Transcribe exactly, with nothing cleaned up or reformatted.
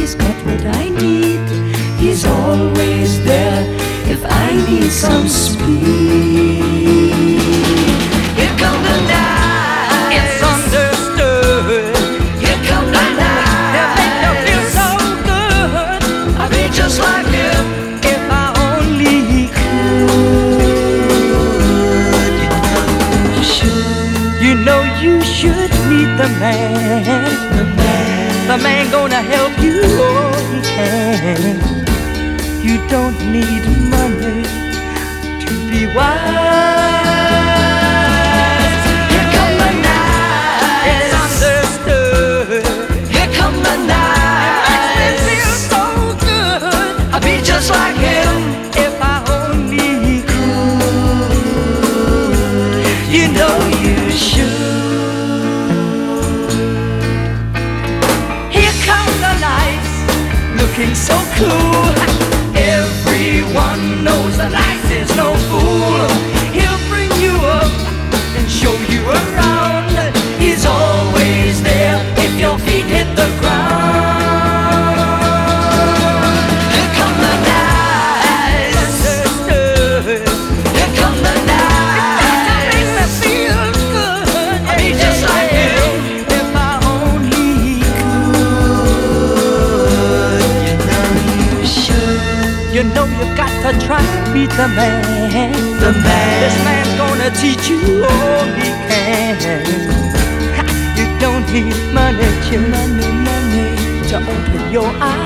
always got what I need. He's always there if I need some speed. Here come the night. It's understood. Here come the night. They make you feel so good. I'll be just like him if I only could. You should. You know you should meet the man. The man. The man gonna help you all he can. You don't need money to be wise. Here come the night. It's understood. Here come the night. It makes me feel so good. I'll be just like him if I only could. You know you should. Here come the nights, looking so cool. Everyone knows the nice is no fool. He'll bring you up and show you around. He's always there if your feet hit the ground. Here come the night. Understood. Here come the night. It makes me feel good. I'll be just like him if I only could. You know you should. You know you got to try to meet the man. The man. This man's gonna teach you all he can. Ha, you don't need money, money, money to open your eyes.